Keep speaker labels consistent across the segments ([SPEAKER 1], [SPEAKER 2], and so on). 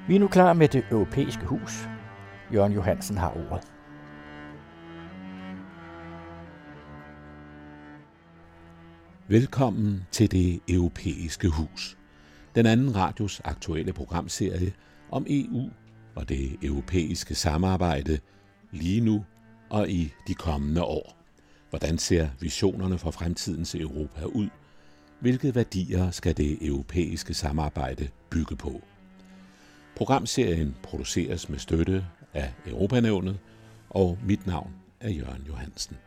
[SPEAKER 1] Vi er nu klar med det europæiske hus. Jørgen Johansen har ordet.
[SPEAKER 2] Velkommen til det europæiske hus. Den anden radios aktuelle programserie om EU og det europæiske samarbejde lige nu og i de kommende år. Hvordan ser visionerne for fremtidens Europa ud? Hvilke værdier skal det europæiske samarbejde bygge på? Programserien produceres med støtte af Europanævnet, og mit navn er Jørgen Johansen.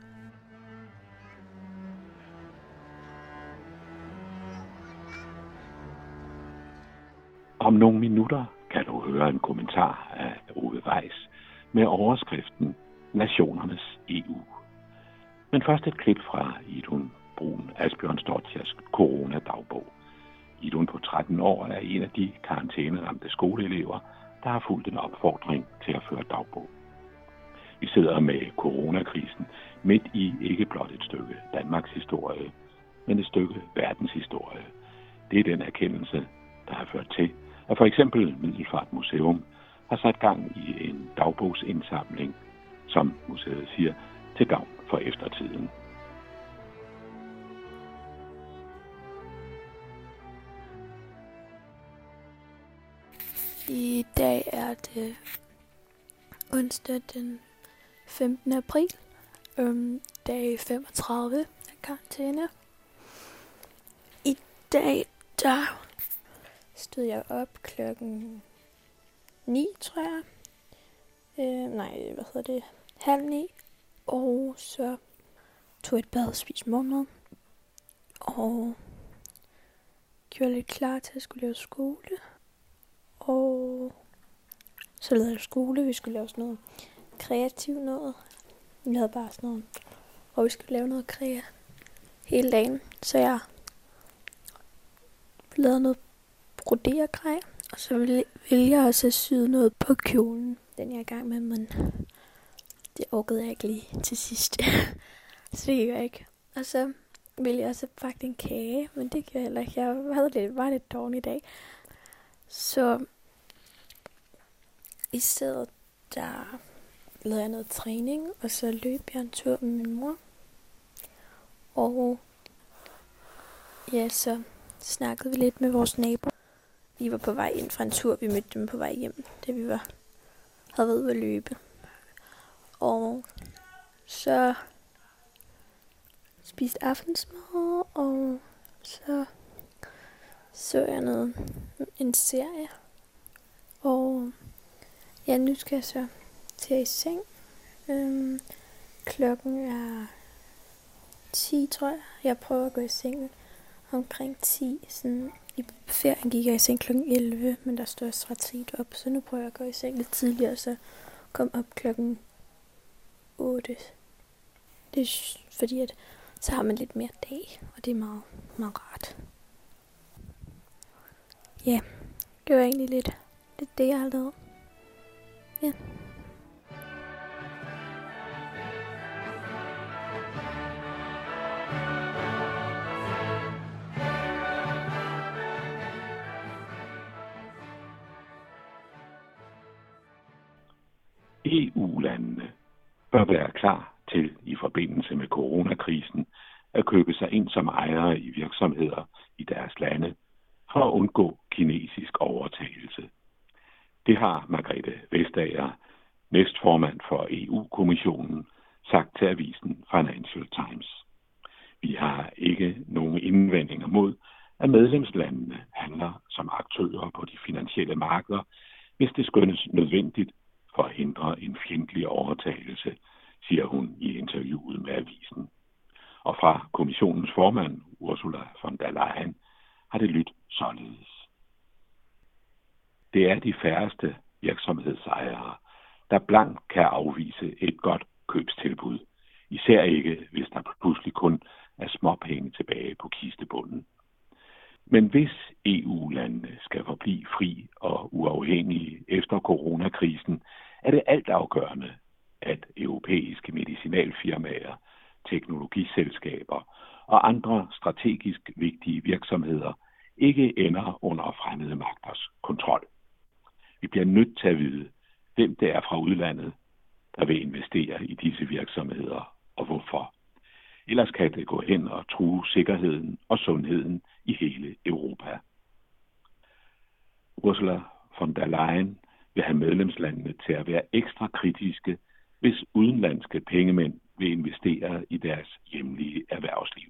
[SPEAKER 3] Om nogle minutter kan du høre en kommentar af Ove Weiss med overskriften Nationernes EU. Men først et klip fra Idun Brun Asbjørnsdottirs coronadagbog. Idun på 13 år er en af de karantæneramte skoleelever, der har fulgt en opfordring til at føre dagbog. Vi sidder med coronakrisen midt i ikke blot et stykke Danmarks historie, men et stykke verdenshistorie. Det er den erkendelse, der har ført til, at for eksempel Middelfart Museum har sat gang i en dagbogsindsamling, som museet siger, til gavn for eftertiden.
[SPEAKER 4] I dag er det onsdag den 15. april, dag 35 af karantæne. I dag der stod jeg op klokken 9, tror jeg. 8:30. Og så tog jeg et bad og spiste morgenmad. Og gjorde lidt klar til at skulle lave skole. Og så lavede jeg skole. Vi skulle lave sådan noget kreativt noget. Vi havde bare sådan noget, og vi skulle lave noget kreativt hele dagen. Så jeg lavede noget brodergrej. Og så ville jeg også syde noget på kjolen. Den jeg er i gang med, men det orkede jeg ikke lige til sidst. Så det gjorde jeg ikke. Og så ville jeg også pakke en kage, men det gjorde jeg heller ikke. Jeg var lidt dårlig i dag. Så i stedet der lavede jeg noget træning, og så løb jeg en tur med min mor. Og ja, så snakkede vi lidt med vores nabo. Vi var på vej ind fra en tur, vi mødte dem på vej hjem, da vi havde været ude at løbe. Og så spiste aftensmad, og så jeg en serie. Og ja, nu skal jeg så til i seng. Klokken er 10, tror jeg. Jeg prøver at gå i seng omkring 10. Sådan, i ferien gik jeg i seng klokken 11, men der stod jeg strategisk op. Så nu prøver jeg at gå i seng lidt tidligere, så kom op klokken 8. Det er fordi, at så har man lidt mere dag, og det er meget, meget rart. Ja, det var egentlig lidt det, jeg har lavet. Ja.
[SPEAKER 3] EU-landene bør være klar til i forbindelse med coronakrisen at købe sig ind som ejere i virksomheder i deres lande for at undgå kinesisk overtagelse. Det har Margrethe Vestager, næstformand for EU-kommissionen, sagt til avisen Financial Times. Vi har ikke nogen indvendinger mod, at medlemslandene handler som aktører på de finansielle markeder, hvis det skønnes nødvendigt for at hindre en fjendtlig overtagelse, siger hun i interviewet med avisen. Og fra kommissionens formand, Ursula von der Leyen, har det lyttet således. Det er de færreste virksomhedsejere, der blankt kan afvise et godt købstilbud, især ikke, hvis der pludselig kun er småpenge tilbage på kistebunden. Men hvis EU-landene skal forblive fri og uafhængige efter coronakrisen, er det altafgørende, at europæiske medicinalfirmaer, teknologiselskaber og andre strategisk vigtige virksomheder ikke ender under fremmede magters kontrol. Vi bliver nødt til at vide, hvem det er fra udlandet, der vil investere i disse virksomheder, og hvorfor. Ellers kan det gå hen og true sikkerheden og sundheden i hele Europa. Ursula von der Leyen vil have medlemslandene til at være ekstra kritiske, hvis udenlandske pengemænd vil investere i deres hjemlige erhvervsliv.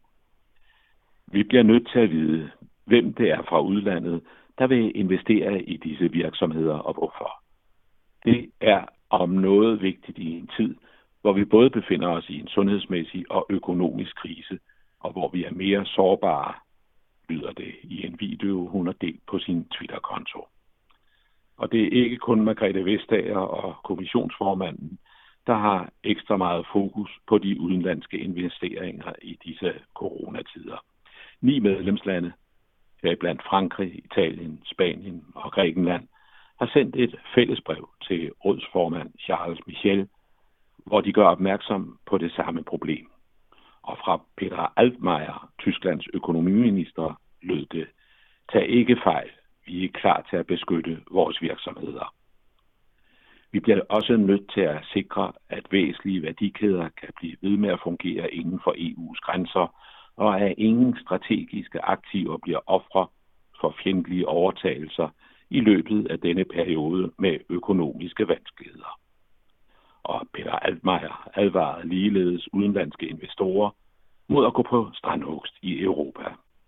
[SPEAKER 3] Vi bliver nødt til at vide, hvem det er fra udlandet, der vil investere i disse virksomheder og hvorfor. Det er om noget vigtigt i en tid, hvor vi både befinder os i en sundhedsmæssig og økonomisk krise, og hvor vi er mere sårbare, lyder det i en video, hun har delt på sin Twitter-konto. Og det er ikke kun Margrethe Vestager og kommissionsformanden, der har ekstra meget fokus på de udenlandske investeringer i disse coronatider. 9 medlemslande, heriblandt Frankrig, Italien, Spanien og Grækenland, har sendt et fællesbrev til rådsformand Charles Michel, hvor de gør opmærksom på det samme problem. Og fra Peter Altmaier, Tysklands økonomiminister, lød det: tag ikke fejl, vi er klar til at beskytte vores virksomheder. Vi bliver også nødt til at sikre, at væsentlige værdikæder kan blive ved med at fungere inden for EU's grænser, og at ingen strategiske aktiver bliver ofre for fjendtlige overtagelser i løbet af denne periode med økonomiske vanskeligheder. Og Peter Altmaier advarede ligeledes udenlandske investorer mod at gå på strandhugst i Europa.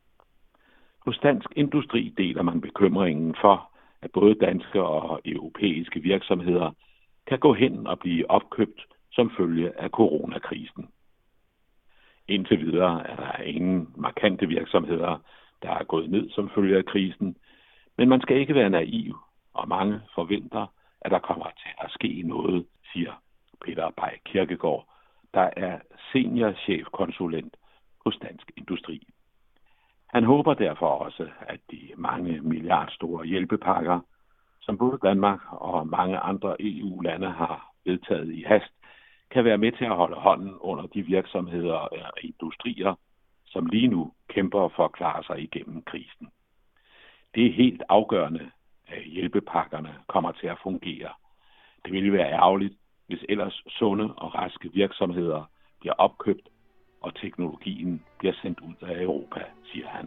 [SPEAKER 3] Hos Dansk Industri deler man bekymringen for, at både danske og europæiske virksomheder kan gå hen og blive opkøbt som følge af coronakrisen. Indtil videre er der ingen markante virksomheder, der er gået ned som følge af krisen, men man skal ikke være naiv, og mange forventer, at der kommer til at ske noget, siger Peter Bay Kirkegaard, der er seniorchefkonsulent hos Dansk Industri. Han håber derfor også, at de mange milliardstore hjælpepakker, som både Danmark og mange andre EU-lande har vedtaget i hast, kan være med til at holde hånden under de virksomheder og industrier, som lige nu kæmper for at klare sig igennem krisen. Det er helt afgørende, at hjælpepakkerne kommer til at fungere. Det ville være ærgerligt, hvis ellers sunde og raske virksomheder bliver opkøbt, og teknologien bliver sendt ud af Europa, siger han.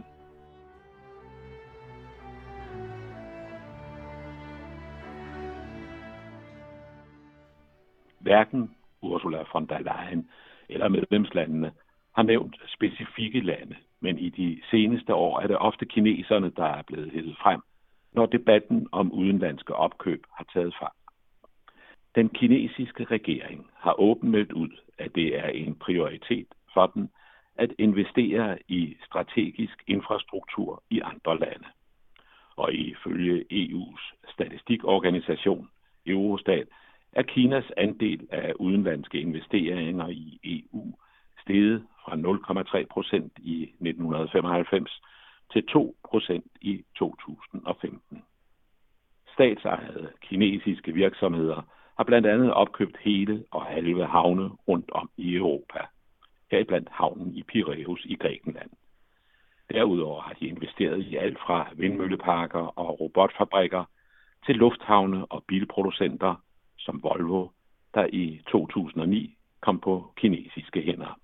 [SPEAKER 3] Hverken Ursula von der Leyen eller medlemslandene har nævnt specifikke lande, men i de seneste år er det ofte kineserne, der er blevet hævet frem, når debatten om udenlandske opkøb har taget fart. Den kinesiske regering har åbent meldt ud, at det er en prioritet for den at investere i strategisk infrastruktur i andre lande. Og ifølge EU's statistikorganisation, Eurostat, er Kinas andel af udenlandske investeringer i EU steget fra 0,3% i 1995 til 2% i 2015. Statsejede kinesiske virksomheder har blandt andet opkøbt hele og halve havne rundt om i Europa, heriblandt havnen i Piræus i Grækenland. Derudover har de investeret i alt fra vindmølleparker og robotfabrikker til lufthavne og bilproducenter som Volvo, der i 2009 kom på kinesiske hænder.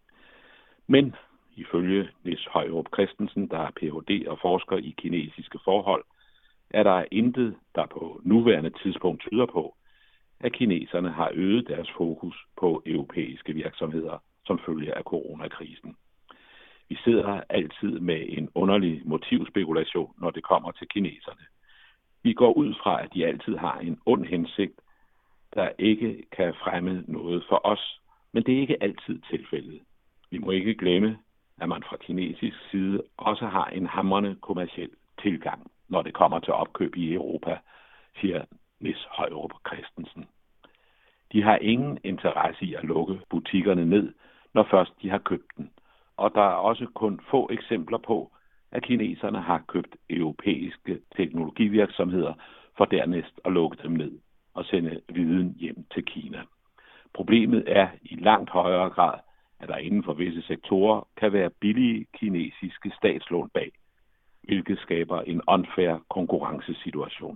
[SPEAKER 3] Men ifølge Nis Højrup Christensen, der er Ph.D. og forsker i kinesiske forhold, er der intet, der på nuværende tidspunkt tyder på, at kineserne har øget deres fokus på europæiske virksomheder som følge af coronakrisen. Vi sidder altid med en underlig motivspekulation, når det kommer til kineserne. Vi går ud fra, at de altid har en ond hensigt, der ikke kan fremme noget for os, men det er ikke altid tilfældet. Vi må ikke glemme, at man fra kinesisk side også har en hamrende kommerciel tilgang, når det kommer til opkøb i Europa, siger Nis Højrup Christensen. De har ingen interesse i at lukke butikkerne ned, når først de har købt den. Og der er også kun få eksempler på, at kineserne har købt europæiske teknologivirksomheder for dernæst at lukke dem ned og sende viden hjem til Kina. Problemet er i langt højere grad, at der inden for visse sektorer kan være billige kinesiske statslån bag, hvilket skaber en unfair konkurrencesituation.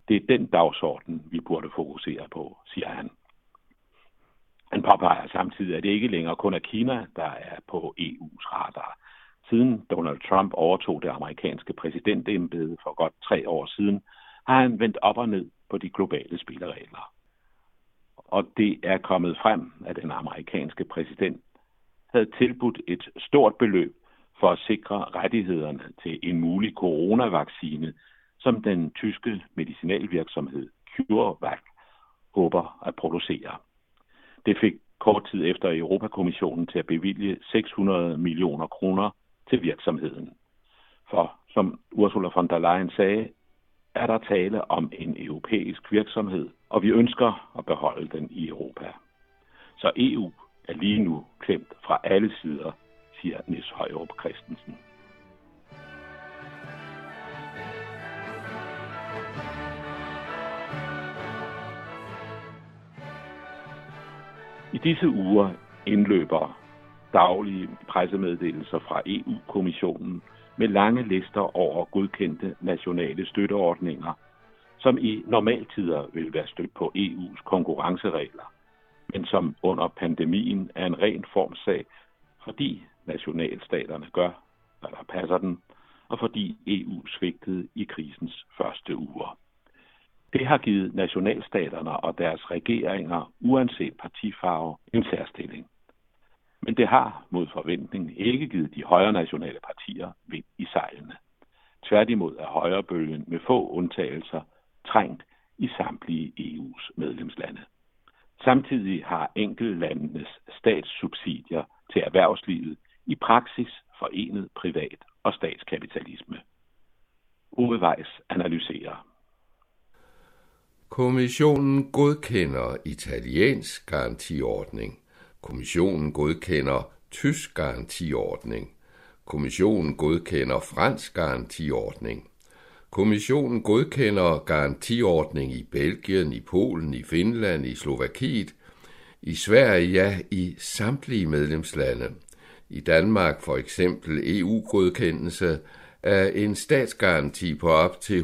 [SPEAKER 3] Det er den dagsorden, vi burde fokusere på, siger han. Han påpeger samtidig, at det ikke længere kun er Kina, der er på EU's radar. Siden Donald Trump overtog det amerikanske præsidentembede for godt 3 år siden, har han vendt op og ned på de globale spilleregler. Og det er kommet frem, at den amerikanske præsident havde tilbudt et stort beløb for at sikre rettighederne til en mulig coronavaccine, som den tyske medicinalvirksomhed CureVac håber at producere. Det fik kort tid efter Europakommissionen til at bevilge 600 millioner kroner til virksomheden. For som Ursula von der Leyen sagde, er der tale om en europæisk virksomhed, og vi ønsker at beholde den i Europa. Så EU er lige nu klemt fra alle sider, siger Nis Højrup Christensen. I disse uger indløber daglige pressemeddelelser fra EU-kommissionen med lange lister over godkendte nationale støtteordninger, som i normaltider vil være stødt på EU's konkurrenceregler, men som under pandemien er en ren formsag, fordi nationalstaterne gør, hvad der passer den, og fordi EU svigtede i krisens første uger. Det har givet nationalstaterne og deres regeringer, uanset partifarve, en særstilling. Men det har mod forventning ikke givet de højre nationale partier vind i sejlene. Tværtimod er højrebølgen med få undtagelser trængt i samtlige EU's medlemslande. Samtidig har enkeltlandenes statssubsidier til erhvervslivet i praksis forenet privat- og statskapitalisme. Ove Weiss analyserer.
[SPEAKER 5] Kommissionen godkender italiensk garantiordning. Kommissionen godkender tysk garantiordning. Kommissionen godkender fransk garantiordning. Kommissionen godkender garantiordning i Belgien, i Polen, i Finland, i Slovakiet, i Sverige, ja, i samtlige medlemslande. I Danmark for eksempel EU-godkendelse af en statsgaranti på op til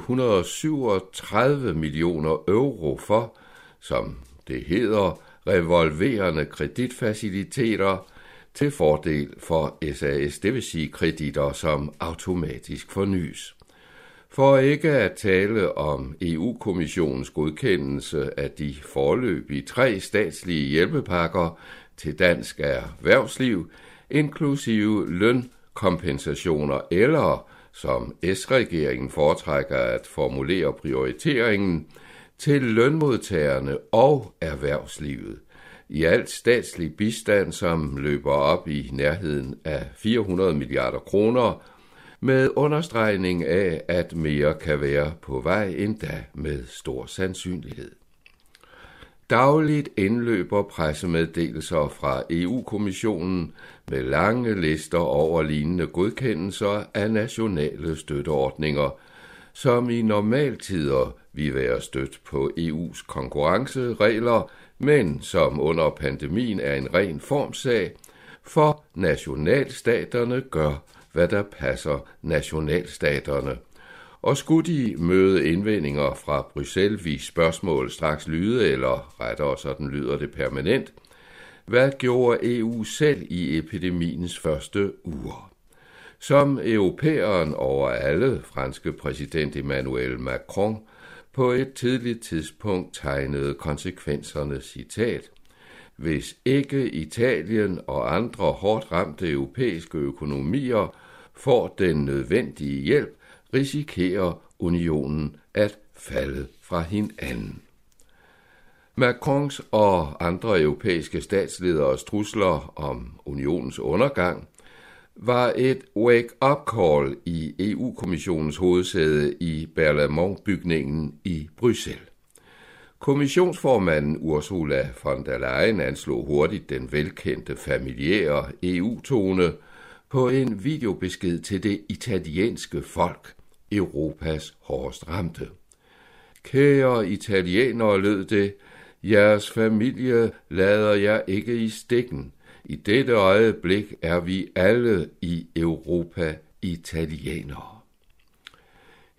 [SPEAKER 5] 137 millioner euro for, som det hedder, revolverende kreditfaciliteter til fordel for SAS, det vil sige kreditter, som automatisk fornyes. For ikke at tale om EU-kommissionens godkendelse af de foreløbige 3 statslige hjælpepakker til dansk erhvervsliv, inklusive lønkompensationer eller, som S-regeringen foretrækker at formulere prioriteringen, til lønmodtagerne og erhvervslivet. I alt statslig bistand, som løber op i nærheden af 400 milliarder kroner, med understregning af, at mere kan være på vej endda med stor sandsynlighed. Dagligt indløber pressemeddelelser fra EU-kommissionen med lange lister over lignende godkendelser af nationale støtteordninger, som i normaltider vil være stødt på EU's konkurrenceregler, men som under pandemien er en ren formsag, for nationalstaterne gør, hvad der passer nationalstaterne. Og skulle de møde indvendinger fra Bruxelles, vil spørgsmål straks lyde, eller rettere sådan lyder det permanent. Hvad gjorde EU selv i epidemiens første uger? Som europæeren over alle, franske præsident Emmanuel Macron, på et tidligt tidspunkt tegnede konsekvenserne, citat: hvis ikke Italien og andre hårdt ramte europæiske økonomier får den nødvendige hjælp, risikerer unionen at falde fra hinanden. Macrons og andre europæiske statslederes trusler om unionens undergang var et wake-up call i EU-kommissionens hovedsæde i Berlaymont-bygningen i Bruxelles. Kommissionsformanden Ursula von der Leyen anslog hurtigt den velkendte familiære EU-tone på en videobesked til det italienske folk, Europas hårdest ramte. Kære italienere, lød det, jeres familie lader jer ikke i stikken. I dette øjeblik er vi alle i Europa italienere.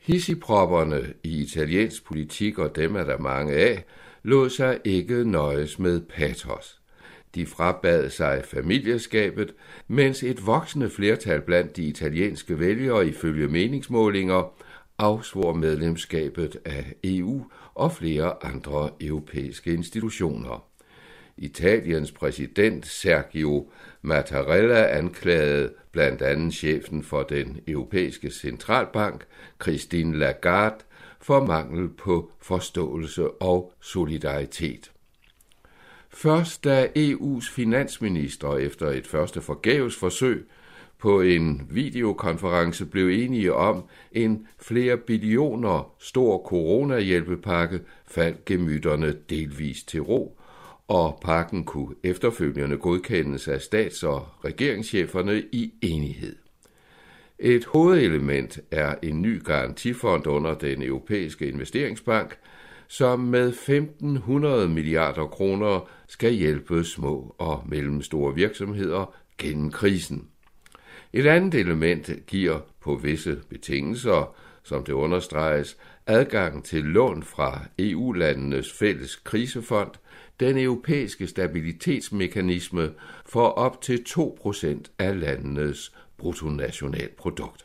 [SPEAKER 5] Hissigpropperne i italiensk politik, og dem er der mange af, lod sig ikke nøjes med patos. De frabad sig familieskabet, mens et voksende flertal blandt de italienske vælgere ifølge meningsmålinger afsvor medlemskabet af EU og flere andre europæiske institutioner. Italiens præsident Sergio Mattarella anklagede blandt andet chefen for den europæiske centralbank, Christine Lagarde, for mangel på forståelse og solidaritet. Først da EU's finansminister efter et første forgæves forsøg på en videokonference blev enige om en flere billioner stor coronahjælpepakke, faldt gemytterne delvist til ro, og pakken kunne efterfølgende godkendes af stats- og regeringscheferne i enighed. Et hovedelement er en ny garantifond under den europæiske investeringsbank, som med 1.500 milliarder kroner skal hjælpe små og mellemstore virksomheder gennem krisen. Et andet element giver på visse betingelser, som det understreges, adgang til lån fra EU-landenes fælles krisefond, den europæiske stabilitetsmekanisme, for op til 2% af landenes bruttonationalprodukt.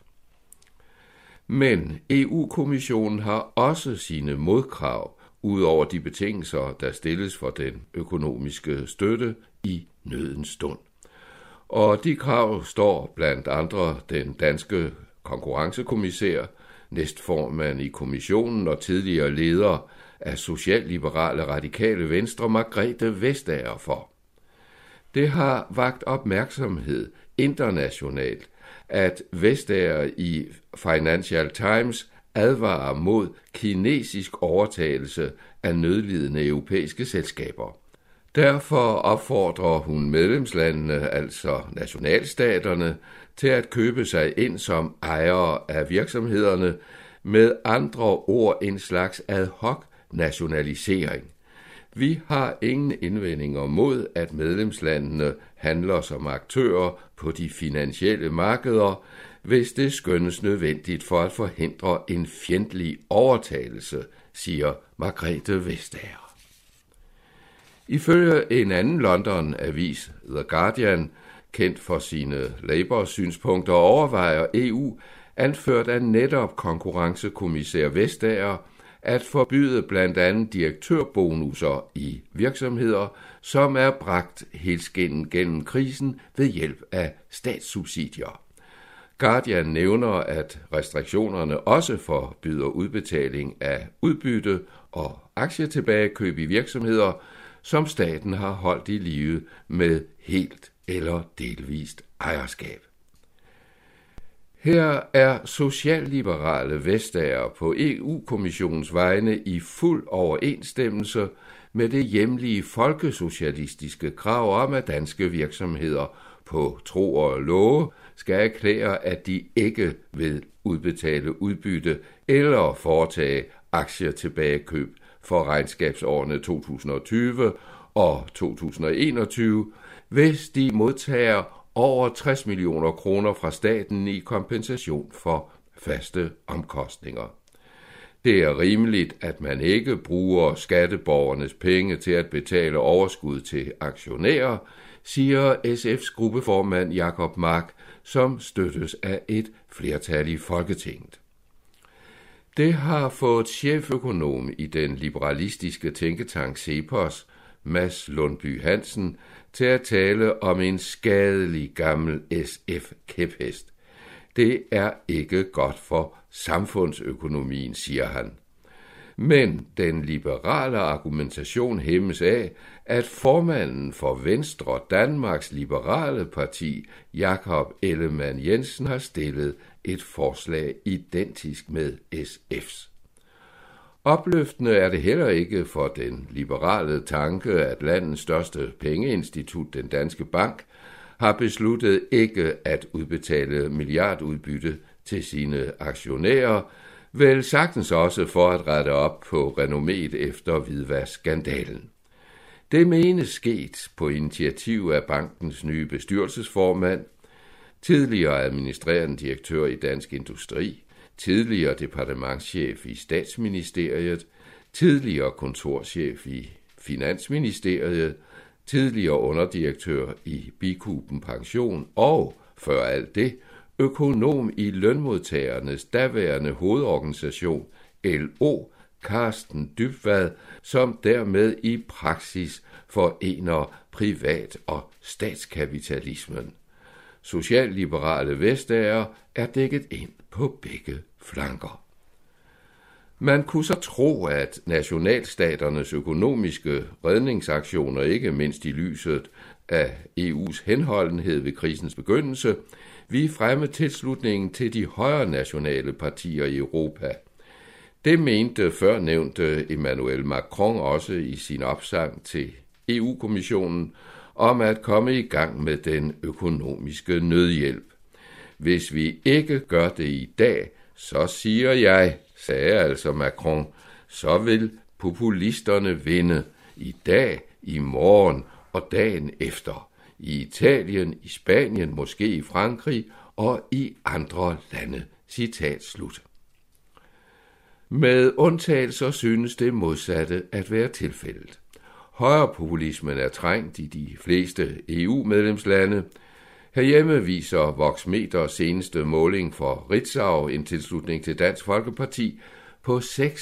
[SPEAKER 5] Men EU-kommissionen har også sine modkrav, ud over de betingelser, der stilles for den økonomiske støtte i nødens stund. Og de krav står blandt andre den danske konkurrencekommissær, næstformand i kommissionen og tidligere leder af socialliberale radikale Venstre, Margrethe Vestager, for. Det har vakt opmærksomhed internationalt, at Vestager i Financial Times advarer mod kinesisk overtagelse af nødlidende europæiske selskaber. Derfor opfordrer hun medlemslandene, altså nationalstaterne, til at købe sig ind som ejere af virksomhederne, med andre ord en slags ad hoc nationalisering. Vi har ingen indvendinger mod, at medlemslandene handler som aktører på de finansielle markeder, hvis det skønnes nødvendigt for at forhindre en fjendtlig overtagelse, siger Margrethe Vestager. Ifølge en anden London-avis, The Guardian, kendt for sine Labour-synspunkter, overvejer EU, anført af netop konkurrencekommissær Vestager, at forbyde blandt andet direktørbonusser i virksomheder, som er bragt helskindet gennem krisen ved hjælp af statssubsidier. Guardian nævner, at restriktionerne også forbyder udbetaling af udbytte og aktietilbagekøb i virksomheder, som staten har holdt i live med helt eller delvist ejerskab. Her er socialliberale Vestager på EU-kommissionens vegne i fuld overensstemmelse med det hjemlige folkesocialistiske krav om, at danske virksomheder på tro og love skal erklære, at de ikke vil udbetale udbytte eller foretage aktietilbagekøb for regnskabsårene 2020 og 2021, hvis de modtager over 60 millioner kroner fra staten i kompensation for faste omkostninger. Det er rimeligt, at man ikke bruger skatteborgernes penge til at betale overskud til aktionærer, siger SF's gruppeformand Jacob Mark, som støttes af et flertal i Folketinget. Det har fået cheføkonom i den liberalistiske tænketank CEPOS, Mads Lundby Hansen, til at tale om en skadelig gammel SF-kæphest. Det er ikke godt for samfundsøkonomien, siger han. Men den liberale argumentation hæmmes af, at formanden for Venstre, Danmarks Liberale Parti, Jakob Ellemann-Jensen, har stillet et forslag identisk med SF's. Opløftende er det heller ikke for den liberale tanke, at landets største pengeinstitut, den Danske Bank, har besluttet ikke at udbetale milliardudbytte til sine aktionærer, vel sagtens også for at rette op på renomméet efter hvidvaskskandalen. Det menes sket på initiativ af bankens nye bestyrelsesformand, tidligere administrerende direktør i Dansk Industri, tidligere departementschef i Statsministeriet, tidligere kontorchef i Finansministeriet, tidligere underdirektør i Bikuben Pension og, før alt det, økonom i lønmodtagernes daværende hovedorganisation, LO, Carsten Dybvad, som dermed i praksis forener privat- og statskapitalismen. Socialliberale Vestager er dækket ind på begge flanker. Man kunne så tro, at nationalstaternes økonomiske redningsaktioner, ikke mindst i lyset af EU's henholdenhed ved krisens begyndelse, ville fremme tilslutningen til de højre nationale partier i Europa. Det mente førnævnte Emmanuel Macron også i sin opsang til EU-kommissionen om at komme i gang med den økonomiske nødhjælp. Hvis vi ikke gør det i dag, så siger jeg, sagde altså Macron, så vil populisterne vinde i dag, i morgen og dagen efter. I Italien, i Spanien, måske i Frankrig og i andre lande. Citat slut. Med undtagelser synes det modsatte at være tilfældet. Højrepopulismen er trængt i de fleste EU-medlemslande. Herhjemme viser Voxmeters seneste måling for Ritzau en tilslutning til Dansk Folkeparti på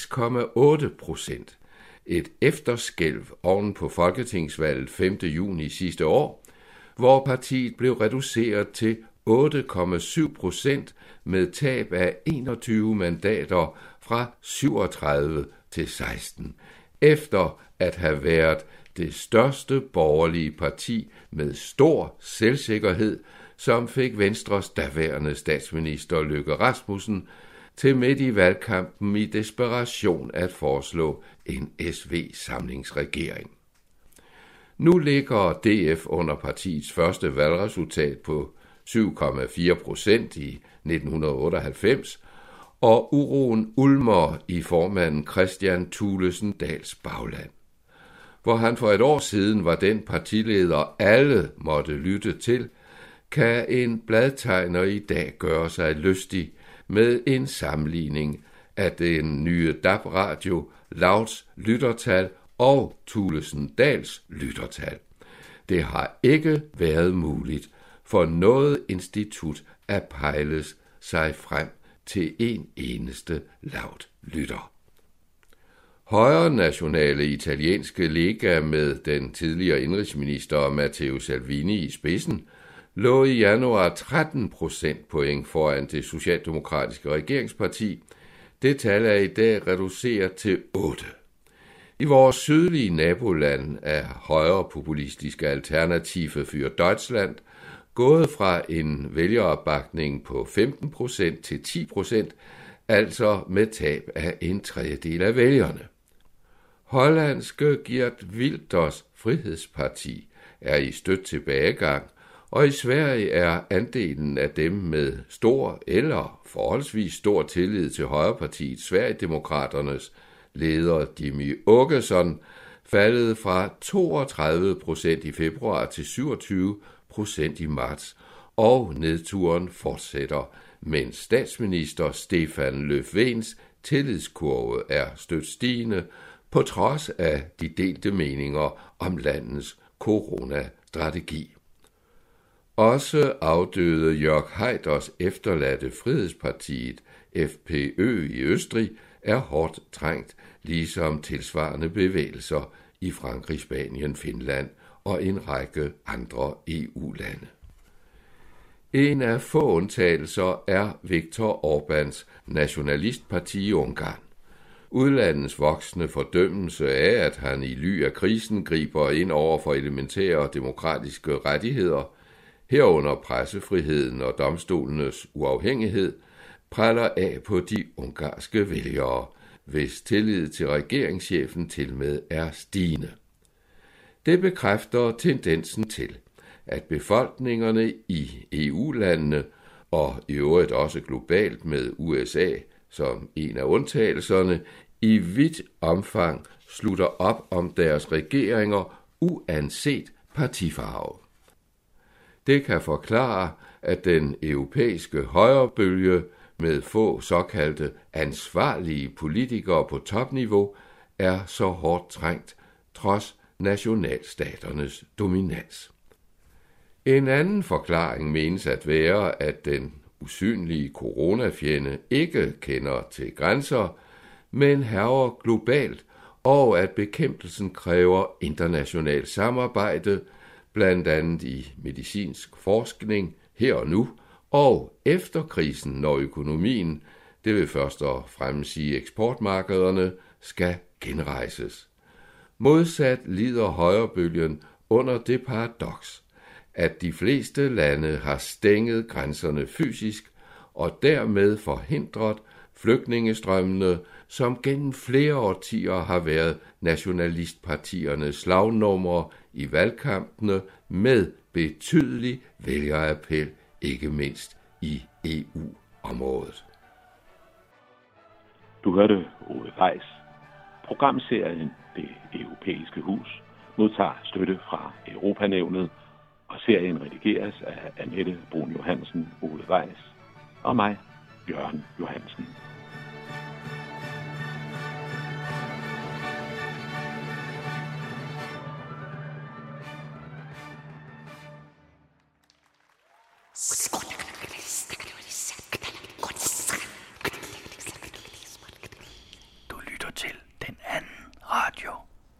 [SPEAKER 5] 6,8%. Et efterskælv oven på folketingsvalget 5. juni sidste år, hvor partiet blev reduceret til 8,7% med tab af 21 mandater fra 37 til 16, efter at have været det største borgerlige parti med stor selvsikkerhed, som fik Venstres daværende statsminister Løkke Rasmussen til midt i valgkampen i desperation at foreslå en SV-samlingsregering. Nu ligger DF under partiets første valgresultat på 7,4% i 1998, og uroen ulmer i formanden Kristian Thulesen Dahls bagland. Hvor han for et år siden var den partileder, alle måtte lytte til, kan en bladtegner i dag gøre sig lystig med en sammenligning af den nye DAB-radio, Louds lyttertal og Thulesen Dahls lyttertal. Det har ikke været muligt for noget institut at pejles sig frem til en eneste Loud-lytter. Højre nationale italienske Lega med den tidligere indrigsminister Matteo Salvini i spidsen lå i januar 13 procentpoint foran det socialdemokratiske regeringsparti. Det tal er i dag reduceret til 8. I vores sydlige naboland er højre populistiske Alternative für Deutschland gået fra en vælgeropbakning på 15% til 10%, altså med tab af en tredjedel af vælgerne. Hollandske Geert Wilders Frihedsparti er i støt tilbagegang, og i Sverige er andelen af dem med stor eller forholdsvis stor tillid til højrepartiet Sverigedemokraternes leder Jimmy Åkesson faldet fra 32% i februar til 27% i marts, og nedturen fortsætter, mens statsminister Stefan Löfvens tillidskurve er støt stigende på trods af de delte meninger om landets coronastrategi. Også afdøde Jörg Haiders efterladte Frihedspartiet, FPÖ i Østrig, er hårdt trængt, ligesom tilsvarende bevægelser i Frankrig, Spanien, Finland og en række andre EU-lande. En af få undtagelser er Viktor Orbáns nationalistparti i Ungarn. Udlandets voksende fordømmelse af, at han i ly af krisen griber ind over for elementære demokratiske rettigheder, herunder pressefriheden og domstolenes uafhængighed, præller af på de ungarske vælgere, hvis tillid til regeringschefen tilmed er stigende. Det bekræfter tendensen til, at befolkningerne i EU-landene, og i øvrigt også globalt med USA som en af undtagelserne, i vidt omfang slutter op om deres regeringer uanset partifarve. Det kan forklare, at den europæiske højrebølge med få såkaldte ansvarlige politikere på topniveau, er så hårdt trængt, trods nationalstaternes dominans. En anden forklaring menes at være, at den usynlige coronafjende ikke kender til grænser, men hærger globalt, og at bekæmpelsen kræver internationalt samarbejde, blandt andet i medicinsk forskning her og nu, og efter krisen, når økonomien, det vil først og fremmest sige eksportmarkederne, skal genrejses. Modsat lider højrebølgen under det paradoks, at de fleste lande har stænget grænserne fysisk og dermed forhindret flygtningestrømmene, som gennem flere årtier har været nationalistpartiernes slagnumre i valgkampene med betydelig vælgerappel, ikke mindst i EU-området.
[SPEAKER 3] Du hørte Ove Weiss. Programserien Det Europæiske Hus modtager støtte fra Europanævnet, og serien redigeres af Annette Brun Johansen, Ove Weiss og mig, Jørgen Johansen.
[SPEAKER 6] Squeak.